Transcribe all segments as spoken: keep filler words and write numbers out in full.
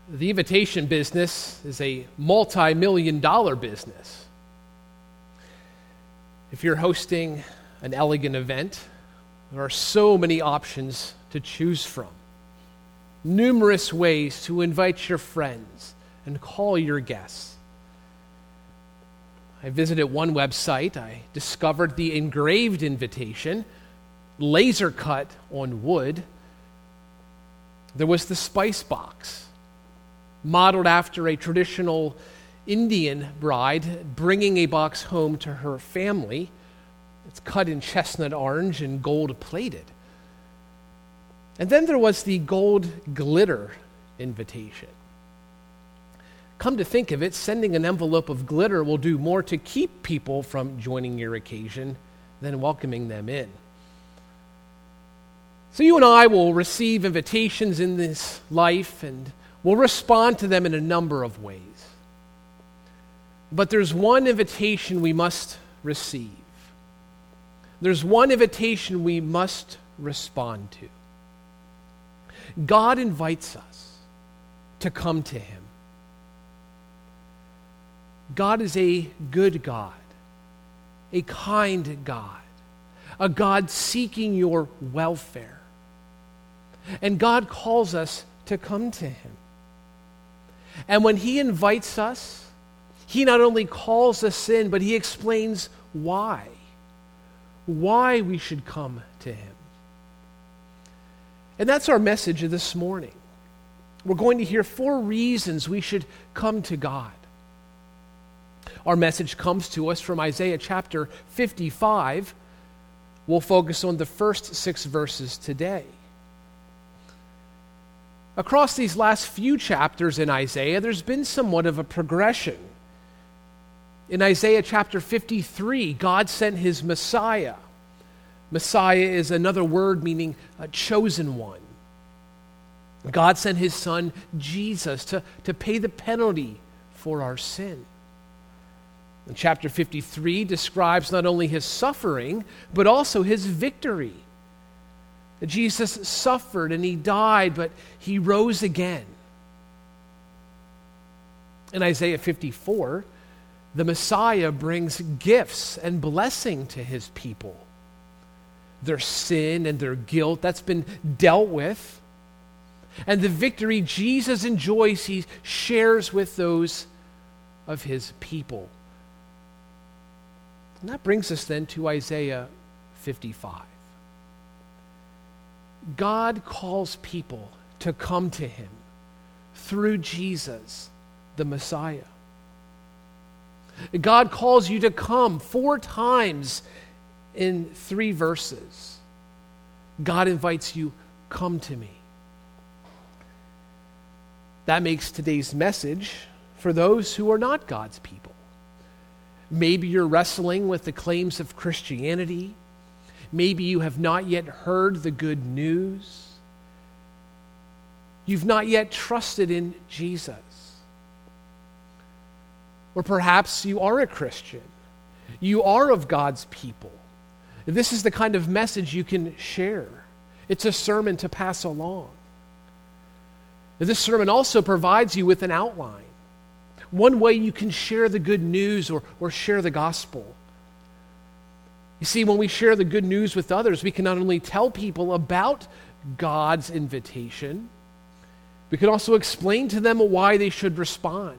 The invitation business is a multi-million dollar business. If you're hosting an elegant event, there are so many options to choose from. Numerous ways to invite your friends and call your guests. I visited one website. I discovered the engraved invitation, laser cut on wood. There was the spice box, modeled after a traditional Indian bride bringing a box home to her family. It's cut in chestnut orange and gold plated. And then there was the gold glitter invitation. Come to think of it, sending an envelope of glitter will do more to keep people from joining your occasion than welcoming them in. So you and I will receive invitations in this life, and we'll respond to them in a number of ways. But there's one invitation we must receive. There's one invitation we must respond to. God invites us to come to Him. God is a good God, a kind God, a God seeking your welfare. And God calls us to come to Him. And when He invites us, He not only calls us in, but He explains why. Why we should come to Him. And that's our message of this morning. We're going to hear four reasons we should come to God. Our message comes to us from Isaiah chapter fifty-five. We'll focus on the first six verses today. Across these last few chapters in Isaiah, there's been somewhat of a progression. In Isaiah chapter fifty-three, God sent His Messiah. Messiah is another word meaning a chosen one. God sent His Son, Jesus, to, to pay the penalty for our sin. And chapter fifty-three describes not only His suffering, but also His victory. Jesus suffered and He died, but He rose again. In Isaiah fifty-four, the Messiah brings gifts and blessing to His people. Their sin and their guilt, that's been dealt with. And the victory Jesus enjoys, He shares with those of His people. And that brings us then to Isaiah fifty-five. God calls people to come to Him through Jesus, the Messiah. God calls you to come four times in three verses. God invites you, come to me. That makes today's message for those who are not God's people. Maybe you're wrestling with the claims of Christianity. Maybe you have not yet heard the good news. You've not yet trusted in Jesus. Or perhaps you are a Christian. You are of God's people. This is the kind of message you can share. It's a sermon to pass along. This sermon also provides you with an outline. One way you can share the good news or, or share the gospel. You see, when we share the good news with others, we can not only tell people about God's invitation, we can also explain to them why they should respond.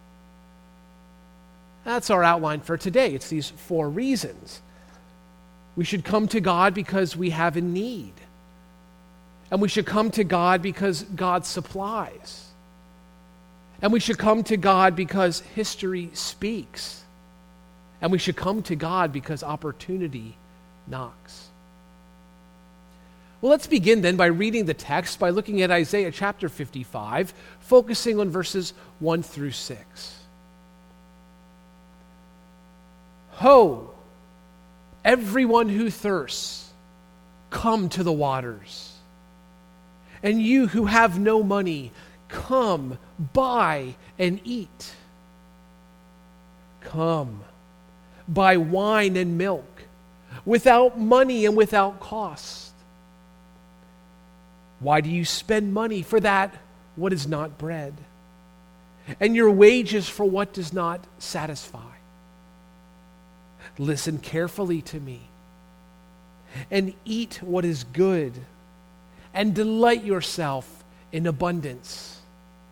That's our outline for today. It's these four reasons. We should come to God because we have a need. And we should come to God because God supplies. And we should come to God because history speaks. And we should come to God because opportunity knocks. Well, let's begin then by reading the text, by looking at Isaiah chapter fifty-five, focusing on verses one through six. Ho, everyone who thirsts, come to the waters. And you who have no money, come, buy and eat. Come, buy wine and milk, without money and without cost. Why do you spend money for that what is not bread? and your wages for what does not satisfy. Listen carefully to me, and eat what is good, and delight yourself in abundance.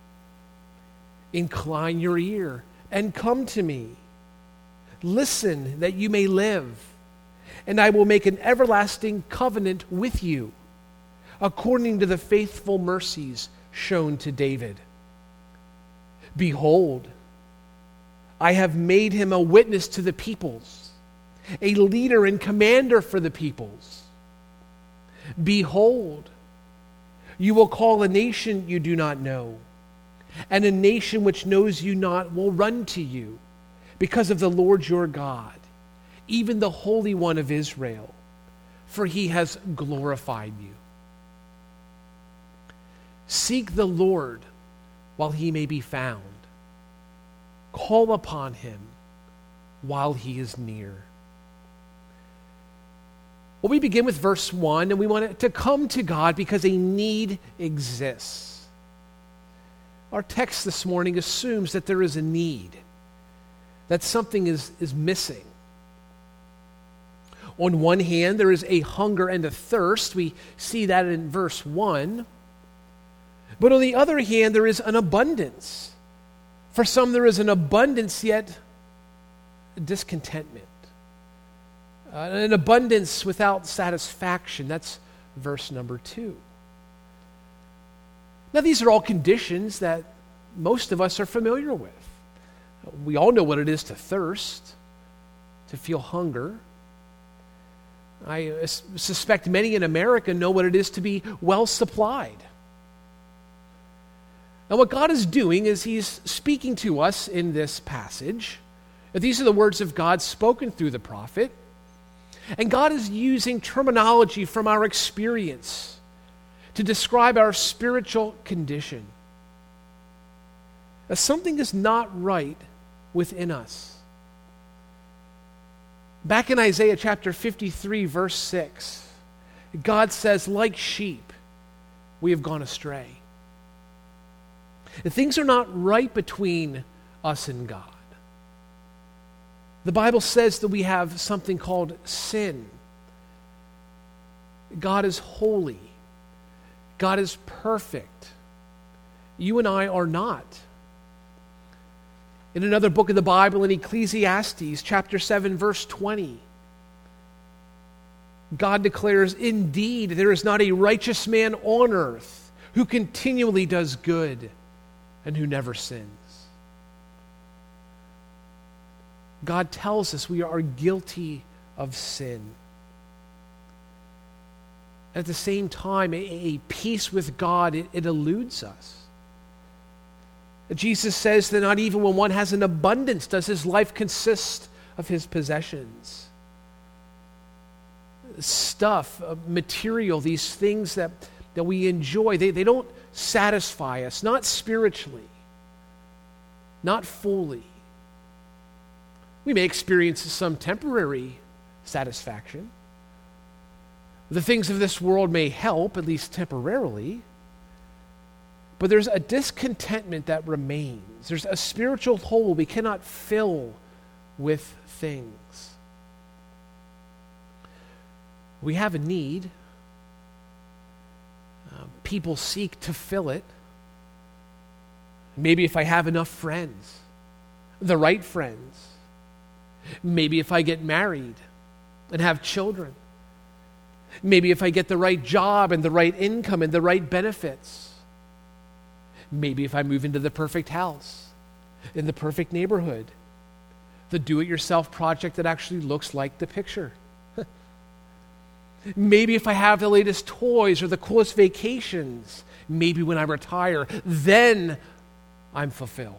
Incline your ear and come to me. Listen that you may live, and I will make an everlasting covenant with you, according to the faithful mercies shown to David. Behold, I have made him a witness to the peoples, a leader and commander for the peoples. Behold, you will call a nation you do not know, and a nation which knows you not will run to you, because of the Lord your God, even the Holy One of Israel, for he has glorified you. Seek the Lord while he may be found. Call upon him while he is near. Well, we begin with verse one, and we want to come to God because a need exists. Our text this morning assumes that there is a need, that something is, is missing. On one hand, there is a hunger and a thirst. We see that in verse one. But on the other hand, there is an abundance. For some, there is an abundance, yet discontentment. Uh, an abundance without satisfaction. That's verse number two. Now, these are all conditions that most of us are familiar with. We all know what it is to thirst, to feel hunger. I uh, suspect many in America know what it is to be well supplied. Now, what God is doing is he's speaking to us in this passage. These are the words of God spoken through the prophet. And God is using terminology from our experience to describe our spiritual condition. Now, something is not right within us. Back in Isaiah chapter fifty-three, verse six, God says, like sheep, we have gone astray. Things are not right between us and God. The Bible says that we have something called sin. God is holy. God is perfect. You and I are not. In another book of the Bible, in Ecclesiastes chapter seven, verse twenty, God declares, indeed, there is not a righteous man on earth who continually does good and who never sins. God tells us we are guilty of sin. At the same time, a, a peace with God, it, it eludes us. Jesus says that not even when one has an abundance does his life consist of his possessions. Stuff, uh, material, these things that, that we enjoy, they, they don't satisfy us, not spiritually, not fully. We may experience some temporary satisfaction. The things of this world may help, at least temporarily, but there's a discontentment that remains. There's a spiritual hole we cannot fill with things. We have a need. Uh, people seek to fill it. Maybe if I have enough friends, the right friends. Maybe if I get married and have children. Maybe if I get the right job and the right income and the right benefits. Maybe if I move into the perfect house, in the perfect neighborhood, the do-it-yourself project that actually looks like the picture. Maybe if I have the latest toys or the coolest vacations, maybe when I retire, then I'm fulfilled.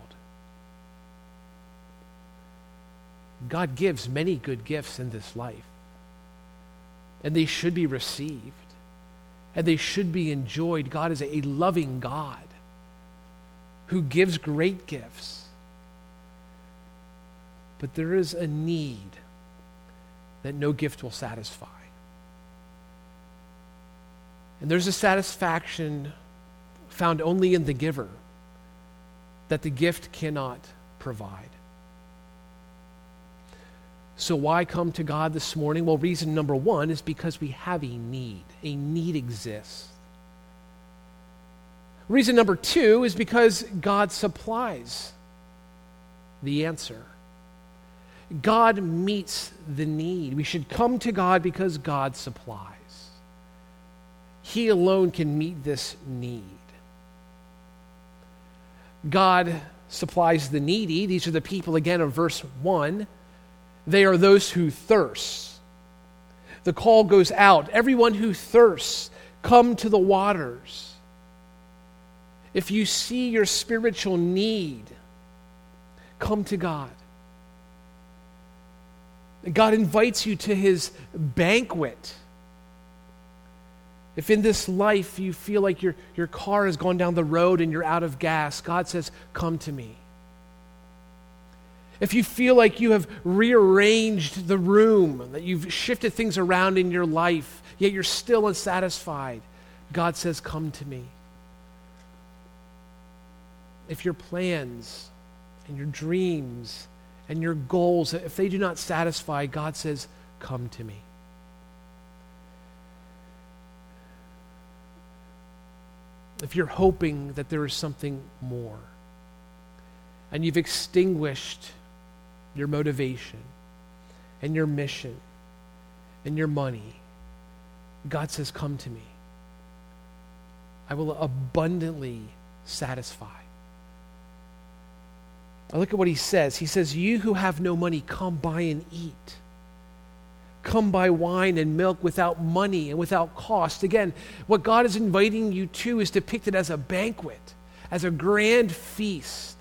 God gives many good gifts in this life, and they should be received, and they should be enjoyed. God is a loving God who gives great gifts. But there is a need that no gift will satisfy. And there's a satisfaction found only in the giver. that the gift cannot provide. So why come to God this morning? Well, reason number one is because we have a need. A need exists. Reason number two is because God supplies the answer. God meets the need. We should come to God because God supplies. He alone can meet this need. God supplies the needy. These are the people, again, of verse one. They are those who thirst. The call goes out. Everyone who thirsts, come to the waters. If you see your spiritual need, come to God. God invites you to his banquet. If in this life you feel like your, your car has gone down the road and you're out of gas, God says, come to me. If you feel like you have rearranged the room, that you've shifted things around in your life, yet you're still unsatisfied, God says, come to me. If your plans and your dreams and your goals, if they do not satisfy, God says, come to me. If you're hoping that there is something more, and you've extinguished your motivation and your mission and your money, God says, come to me. I will abundantly satisfy. I look at what he says. He says, you who have no money, come buy and eat. Come buy wine and milk without money and without cost. Again, what God is inviting you to is depicted as a banquet, as a grand feast.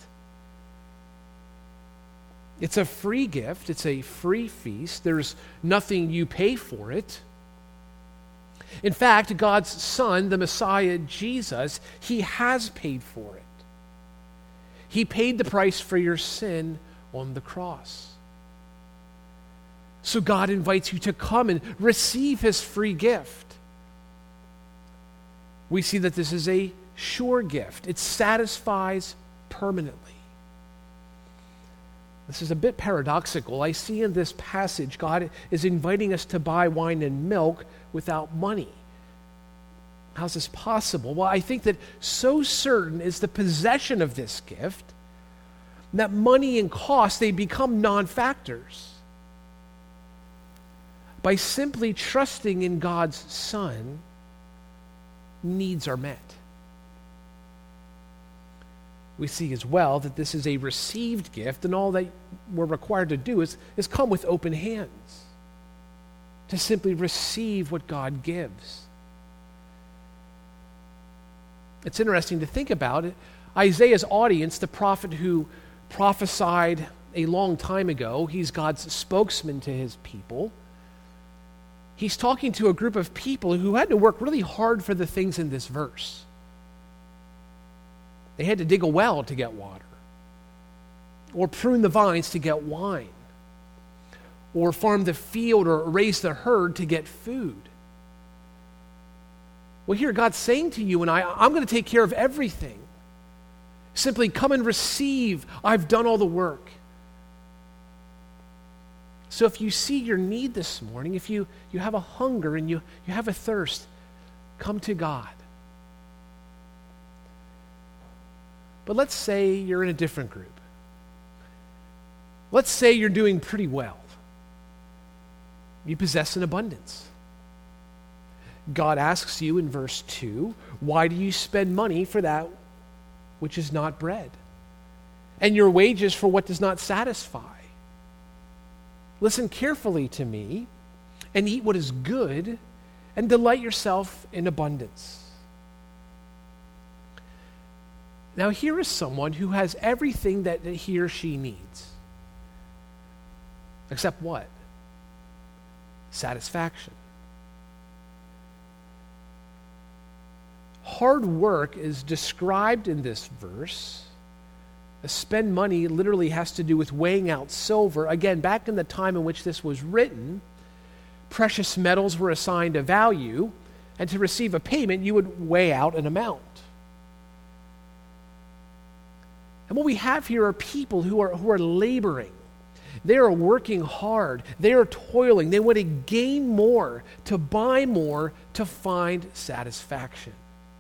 It's a free gift. It's a free feast. There's nothing you pay for it. In fact, God's Son, the Messiah, Jesus, he has paid for it. He paid the price for your sin on the cross. So God invites you to come and receive his free gift. We see that this is a sure gift. It satisfies permanently. This is a bit paradoxical. I see in this passage God is inviting us to buy wine and milk without money. How's this possible? Well, I think that so certain is the possession of this gift that money and cost, they become non-factors. By simply trusting in God's Son, needs are met. We see as well that this is a received gift, and all that we're required to do is, is come with open hands, to simply receive what God gives. It's interesting to think about it. Isaiah's audience, the prophet who prophesied a long time ago, he's God's spokesman to his people. He's talking to a group of people who had to work really hard for the things in this verse. They had to dig a well to get water, or prune the vines to get wine, or farm the field or raise the herd to get food. Well, here God's saying to you and I, I'm going to take care of everything. Simply come and receive. I've done all the work. So if you see your need this morning, if you, you have a hunger and you, you have a thirst, come to God. But let's say you're in a different group. Let's say you're doing pretty well. You possess an abundance. God asks you in verse two, why do you spend money for that which is not bread, and your wages for what does not satisfy? Listen carefully to me and eat what is good and delight yourself in abundance. Now here is someone who has everything that he or she needs. Except what? Satisfaction. Hard work is described in this verse. Spend money literally has to do with weighing out silver. Again, back in the time in which this was written, precious metals were assigned a value, and to receive a payment, you would weigh out an amount. And what we have here are people who are, who are laboring. They are working hard. They are toiling. They want to gain more, to buy more, to find satisfaction.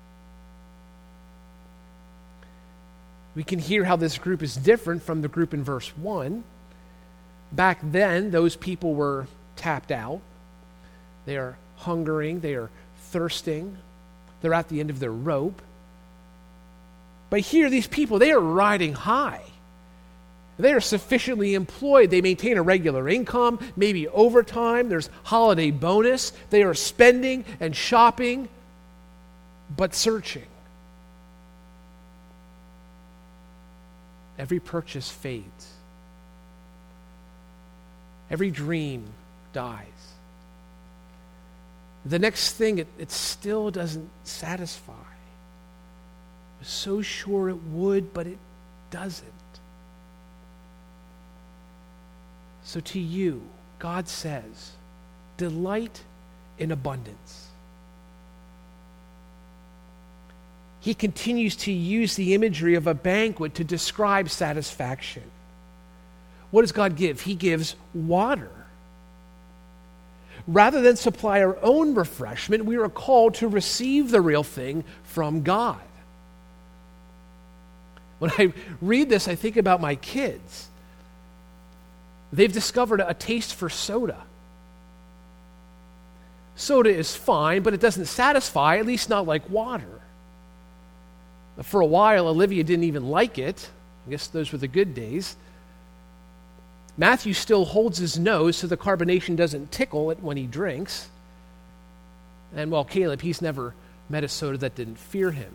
We can hear how this group is different from the group in verse one. Back then, those people were tapped out. They are hungering. They are thirsting. They're at the end of their rope. But here, these people, they are riding high. They are sufficiently employed. They maintain a regular income, maybe overtime. There's holiday bonus. They are spending and shopping, but searching. Every purchase fades. Every dream dies. The next thing, it, it still doesn't satisfy. I was so sure it would, but it doesn't. So to you, God says, delight in abundance. He continues to use the imagery of a banquet to describe satisfaction. What does God give? He gives water. Rather than supply our own refreshment, we are called to receive the real thing from God. When I read this, I think about my kids. They've discovered a taste for soda. Soda is fine, but it doesn't satisfy, at least not like water. For a while, Olivia didn't even like it. I guess those were the good days. Matthew still holds his nose so the carbonation doesn't tickle it when he drinks. And well, Caleb, he's never met a soda that didn't fear him.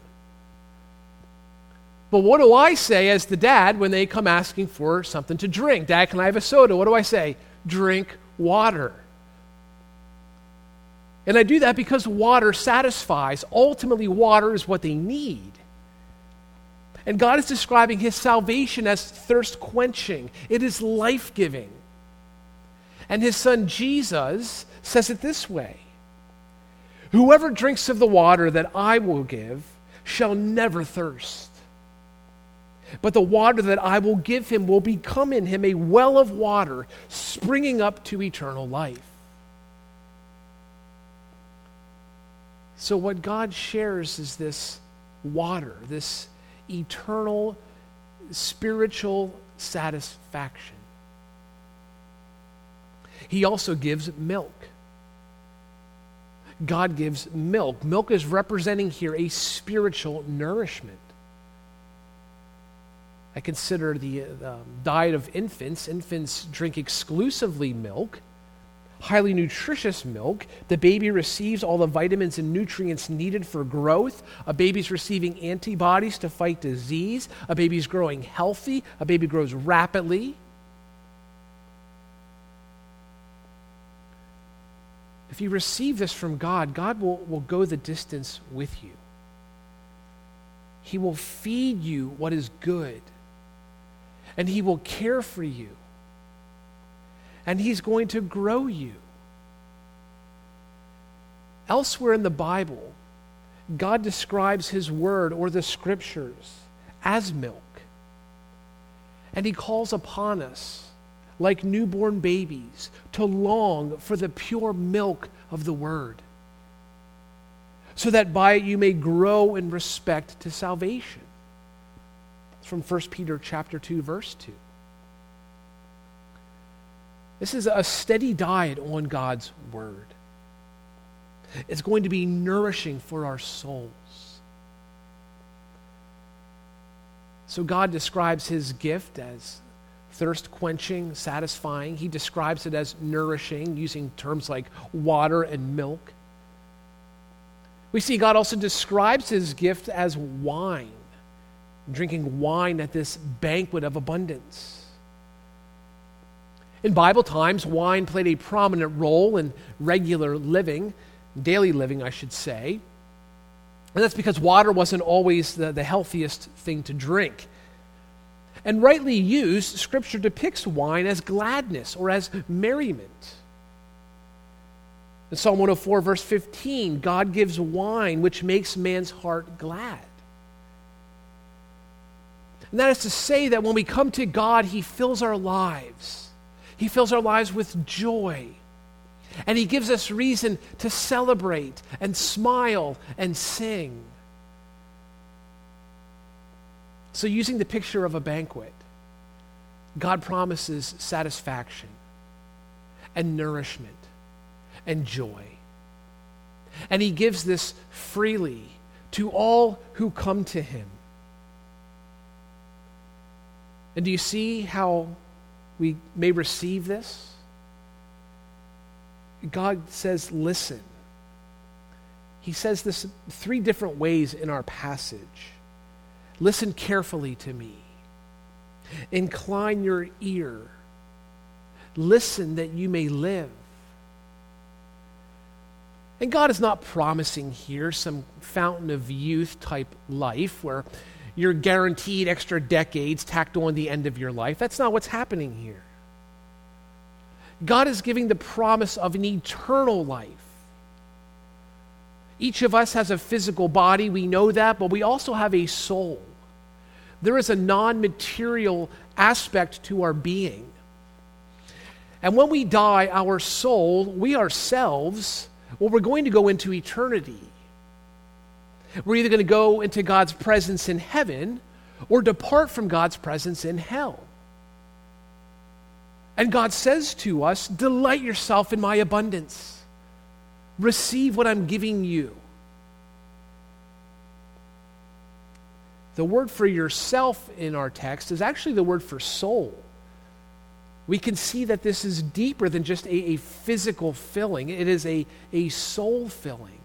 But what do I say as the dad when they come asking for something to drink? Dad, can I have a soda? What do I say? Drink water. And I do that because water satisfies. Ultimately, water is what they need. And God is describing his salvation as thirst quenching. It is life-giving. And his son Jesus says it this way: whoever drinks of the water that I will give shall never thirst. But the water that I will give him will become in him a well of water springing up to eternal life. So what God shares is this water, this eternal spiritual satisfaction. He also gives milk. God gives milk. Milk is representing here a spiritual nourishment. I consider the um, diet of infants. Infants drink exclusively milk, highly nutritious milk. The baby receives all the vitamins and nutrients needed for growth. A baby's receiving antibodies to fight disease. A baby's growing healthy. A baby grows rapidly. If you receive this from God, God will, will go the distance with you. He will feed you what is good. And he will care for you. And he's going to grow you. Elsewhere in the Bible, God describes his word or the scriptures as milk. And he calls upon us, like newborn babies, to long for the pure milk of the word, so that by it you may grow in respect to salvation. It's from First Peter chapter two, verse two. This is a steady diet on God's word. It's going to be nourishing for our souls. So God describes his gift as thirst quenching, satisfying. He describes it as nourishing, using terms like water and milk. We see God also describes his gift as wine, drinking wine at this banquet of abundance. In Bible times, wine played a prominent role in regular living, daily living, I should say. And that's because water wasn't always the, the healthiest thing to drink. And rightly used, Scripture depicts wine as gladness or as merriment. In Psalm one oh four, verse fifteen, God gives wine which makes man's heart glad. And that is to say that when we come to God, he fills our lives. He fills our lives with joy. And he gives us reason to celebrate and smile and sing. So using the picture of a banquet, God promises satisfaction and nourishment and joy. And he gives this freely to all who come to him. And do you see how we may receive this? God says, listen. He says this three different ways in our passage. Listen carefully to me. Incline your ear. Listen that you may live. And God is not promising here some fountain of youth type life where you're guaranteed extra decades tacked on the end of your life. That's not what's happening here. God is giving the promise of an eternal life. Each of us has a physical body, we know that, but we also have a soul. There is a non-material aspect to our being. And when we die, our soul, we ourselves, well, we're going to go into eternity. We're either going to go into God's presence in heaven or depart from God's presence in hell. And God says to us, delight yourself in my abundance. Receive what I'm giving you. The word for yourself in our text is actually the word for soul. We can see that this is deeper than just a, a physical filling. It is a, a soul filling.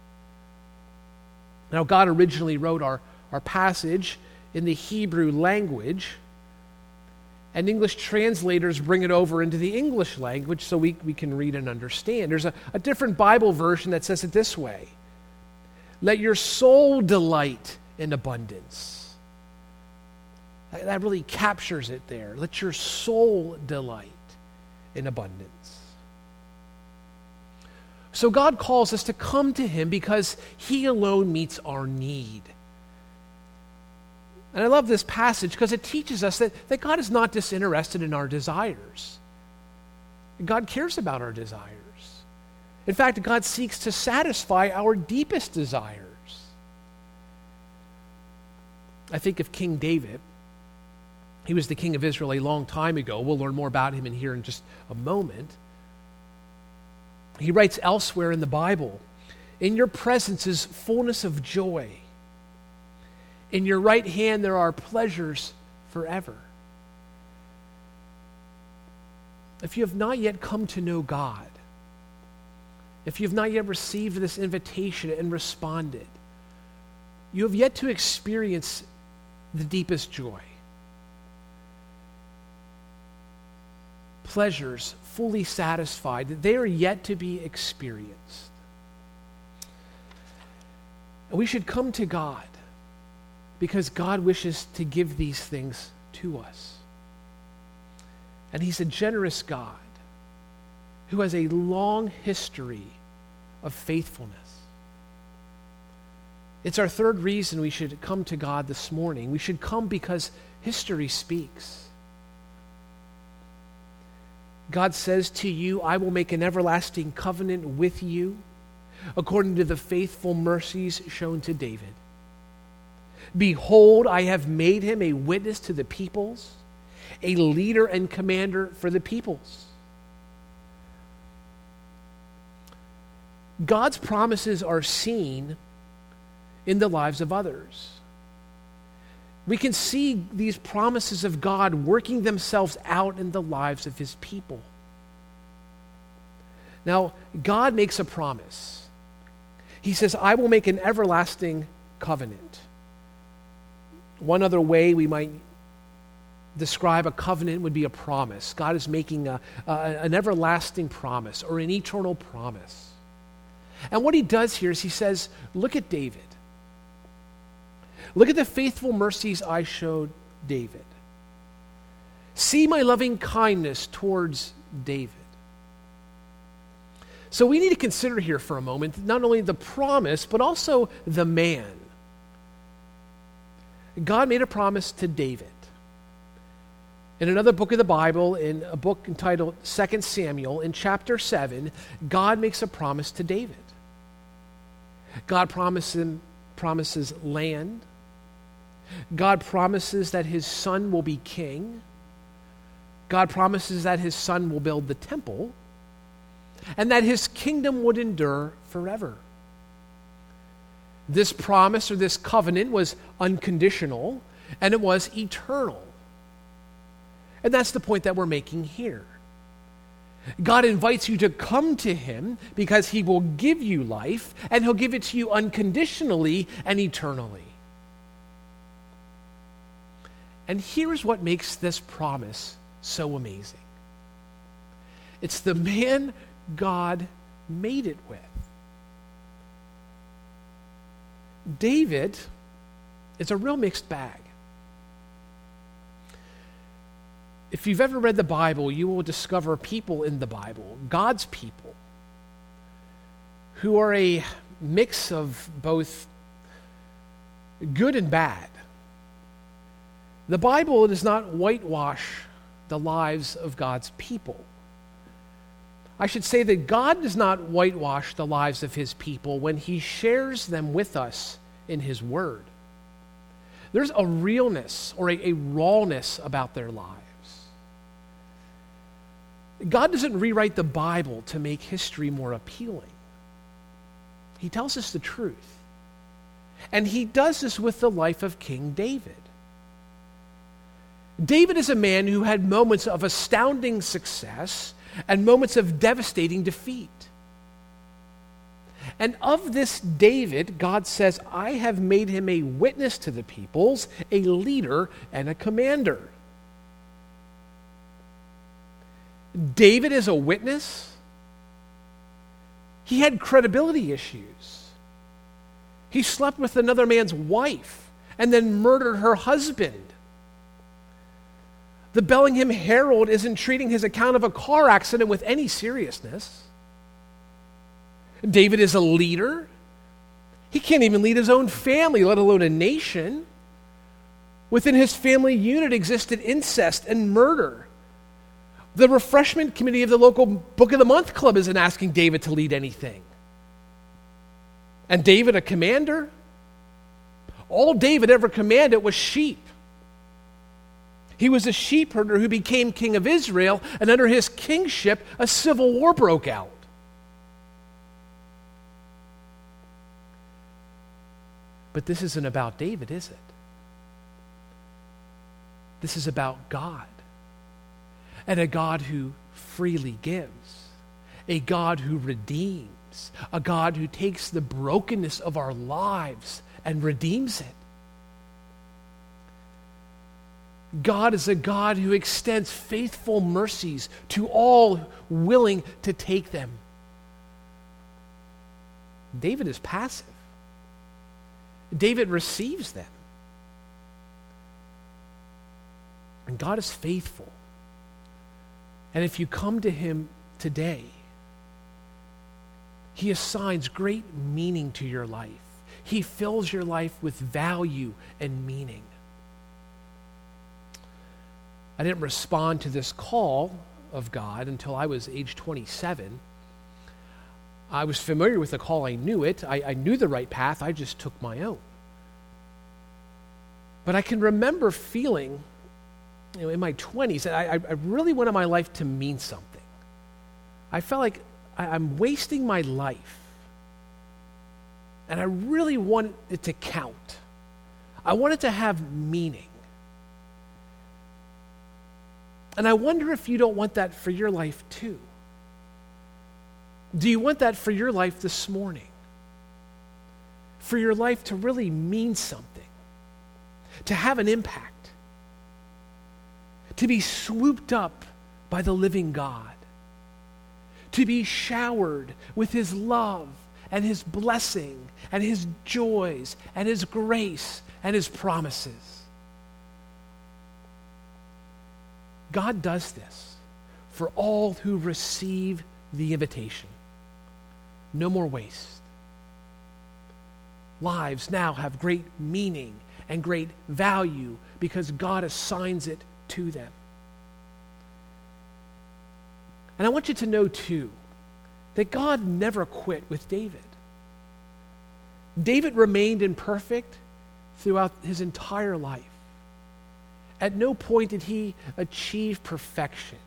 Now, God originally wrote our, our passage in the Hebrew language, and English translators bring it over into the English language so we, we can read and understand. There's a, a different Bible version that says it this way: let your soul delight in abundance. That, that really captures it there. Let your soul delight in abundance. So God calls us to come to him because he alone meets our need. And I love this passage because it teaches us that, that God is not disinterested in our desires. God cares about our desires. In fact, God seeks to satisfy our deepest desires. I think of King David. He was the king of Israel a long time ago. We'll learn more about him in here in just a moment. He writes elsewhere in the Bible, in your presence is fullness of joy. In your right hand there are pleasures forever. If you have not yet come to know God, if you have not yet received this invitation and responded, you have yet to experience the deepest joy. Pleasures fully satisfied, that they are yet to be experienced. And we should come to God because God wishes to give these things to us. And he's a generous God who has a long history of faithfulness. It's our third reason we should come to God this morning. We should come because history speaks. God says to you, I will make an everlasting covenant with you according to the faithful mercies shown to David. Behold, I have made him a witness to the peoples, a leader and commander for the peoples. God's promises are seen in the lives of others. We can see these promises of God working themselves out in the lives of his people. Now, God makes a promise. He says, I will make an everlasting covenant. One other way we might describe a covenant would be a promise. God is making a, a, an everlasting promise or an eternal promise. And what he does here is he says, look at David. Look at the faithful mercies I showed David. See my loving kindness towards David. So we need to consider here for a moment not only the promise, but also the man. God made a promise to David. In another book of the Bible, in a book entitled Second Samuel, in chapter seven, God makes a promise to David. God promises him, promises land. God promises that his son will be king. God promises that his son will build the temple, and that his kingdom would endure forever. This promise or this covenant was unconditional, and it was eternal. And that's the point that we're making here. God invites you to come to him because he will give you life, and he'll give it to you unconditionally and eternally. And here's what makes this promise so amazing. It's the man God made it with. David is a real mixed bag. If you've ever read the Bible, you will discover people in the Bible, God's people, who are a mix of both good and bad. The Bible does not whitewash the lives of God's people. I should say that God does not whitewash the lives of his people when he shares them with us in his word. There's a realness or a, a rawness about their lives. God doesn't rewrite the Bible to make history more appealing. He tells us the truth. And he does this with the life of King David. David is a man who had moments of astounding success and moments of devastating defeat. And of this David, God says, I have made him a witness to the peoples, a leader, and a commander. David is a witness. He had credibility issues. He slept with another man's wife and then murdered her husband. The Bellingham Herald isn't treating his account of a car accident with any seriousness. David is a leader. He can't even lead his own family, let alone a nation. Within his family unit existed incest and murder. The refreshment committee of the local Book of the Month club isn't asking David to lead anything. And David, a commander? All David ever commanded was sheep. He was a sheep herder who became king of Israel, and under his kingship, a civil war broke out. But this isn't about David, is it? This is about God. And a God who freely gives. A God who redeems. A God who takes the brokenness of our lives and redeems it. God is a God who extends faithful mercies to all willing to take them. David is passive. David receives them. And God is faithful. And if you come to him today, he assigns great meaning to your life. He fills your life with value and meaning. I didn't respond to this call of God until I was age twenty-seven. I was familiar with the call. I knew it. I, I knew the right path. I just took my own. But I can remember feeling, you know, in my twenties, that I, I really wanted my life to mean something. I felt like I, I'm wasting my life. And I really wanted it to count. I wanted to have meaning. And I wonder if you don't want that for your life too. Do you want that for your life this morning? For your life to really mean something, to have an impact, to be swooped up by the living God, to be showered with his love and his blessing and his joys and his grace and his promises. God does this for all who receive the invitation. No more waste. Lives now have great meaning and great value because God assigns it to them. And I want you to know, too, that God never quit with David. David remained imperfect throughout his entire life. At no point did he achieve perfection.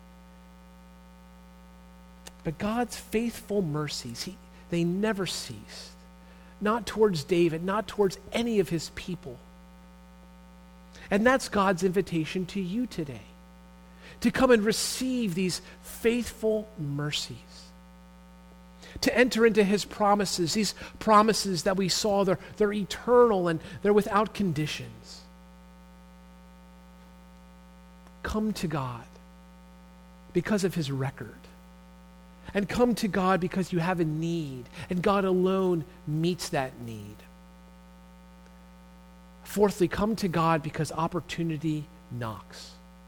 But God's faithful mercies, he, they never ceased. Not towards David, not towards any of his people. And that's God's invitation to you today, to come and receive these faithful mercies, to enter into his promises, these promises that we saw, they're, they're eternal and they're without conditions. Come to God because of his record. And come to God because you have a need, and God alone meets that need. Fourthly, come to God because opportunity knocks.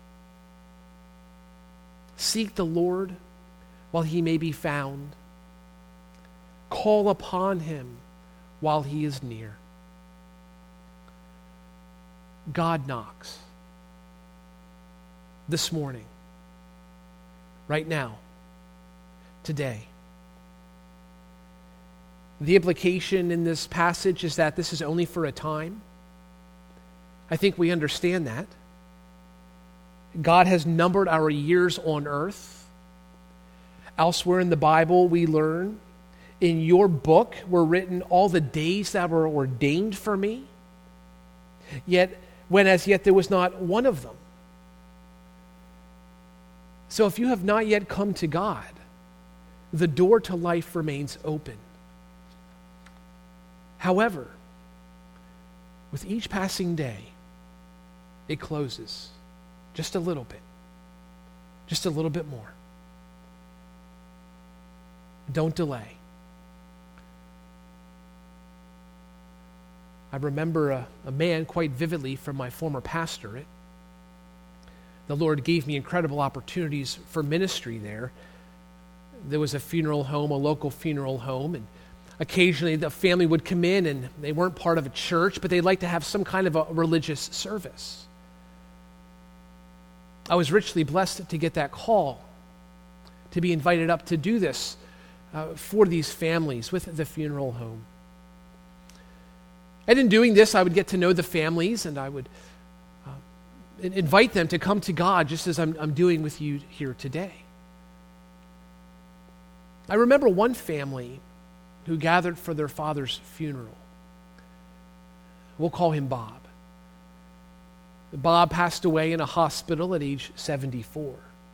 Seek the Lord while he may be found. Call upon him while he is near. God knocks. This morning, right now, today. The implication in this passage is that this is only for a time. I think we understand that. God has numbered our years on earth. Elsewhere in the Bible, we learn, in your book were written all the days that were ordained for me, yet when as yet there was not one of them. So if you have not yet come to God, the door to life remains open. However, with each passing day, it closes just a little bit, just a little bit more. Don't delay. I remember a, a man quite vividly from my former pastorate. The Lord gave me incredible opportunities for ministry there. There was a funeral home, a local funeral home, and occasionally the family would come in and they weren't part of a church, but they'd like to have some kind of a religious service. I was richly blessed to get that call, to be invited up to do this uh, for these families with the funeral home. And in doing this, I would get to know the families, and I would uh, invite them to come to God just as I'm, I'm doing with you here today. I remember one family who gathered for their father's funeral. We'll call him Bob. Bob passed away in a hospital at age seventy-four.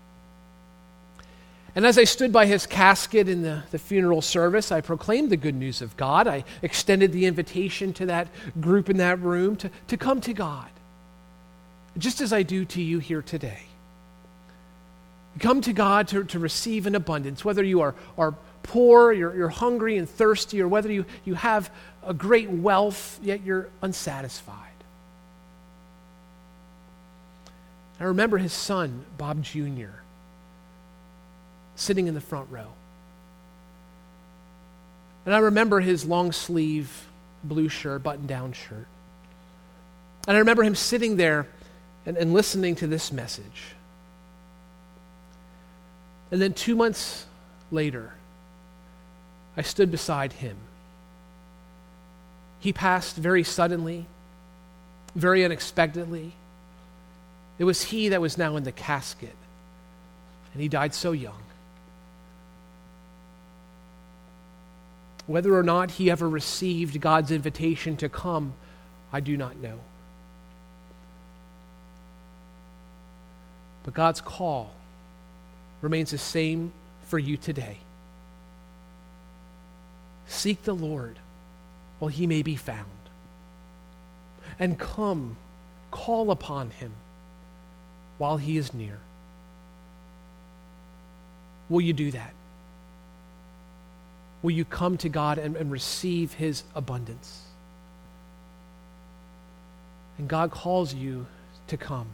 And as I stood by his casket in the, the funeral service, I proclaimed the good news of God. I extended the invitation to that group in that room to, to come to God, just as I do to you here today. Come to God to, to receive an abundance, whether you are, are poor, you're, you're hungry and thirsty, or whether you, you have a great wealth, yet you're unsatisfied. I remember his son, Bob Junior, sitting in the front row. And I remember his long sleeve blue shirt, button-down shirt. And I remember him sitting there and, and listening to this message. And then two months later, I stood beside him. He passed very suddenly, very unexpectedly. It was he that was now in the casket, and he died so young. Whether or not he ever received God's invitation to come, I do not know. But God's call remains the same for you today. Seek the Lord while he may be found. And come, call upon him while he is near. Will you do that? Will you come to God and, and receive his abundance? And God calls you to come.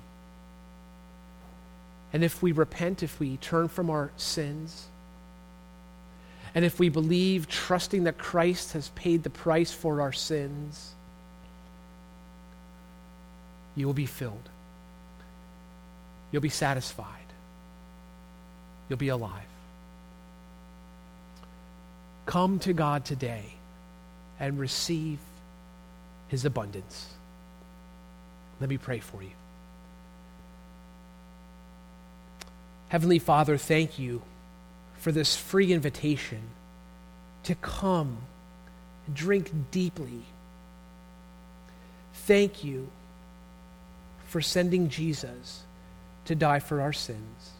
And if we repent, if we turn from our sins, and if we believe, trusting that Christ has paid the price for our sins, you will be filled. You'll be satisfied. You'll be alive. Come to God today and receive his abundance. Let me pray for you. Heavenly Father, thank you for this free invitation to come and drink deeply. Thank you for sending Jesus to die for our sins.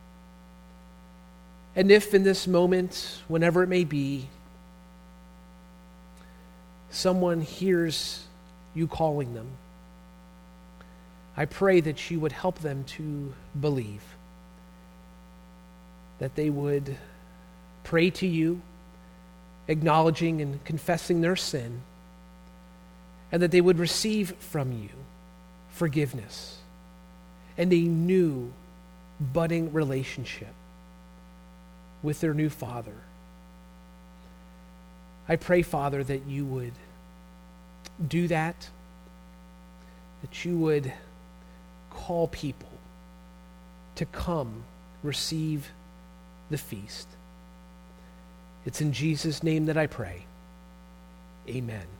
And if in this moment, whenever it may be, someone hears you calling them, I pray that you would help them to believe, that they would pray to you, acknowledging and confessing their sin, and that they would receive from you forgiveness and a new, budding relationship with their new Father. I pray, Father, that you would do that, that you would call people to come receive the feast. It's in Jesus' name that I pray. Amen.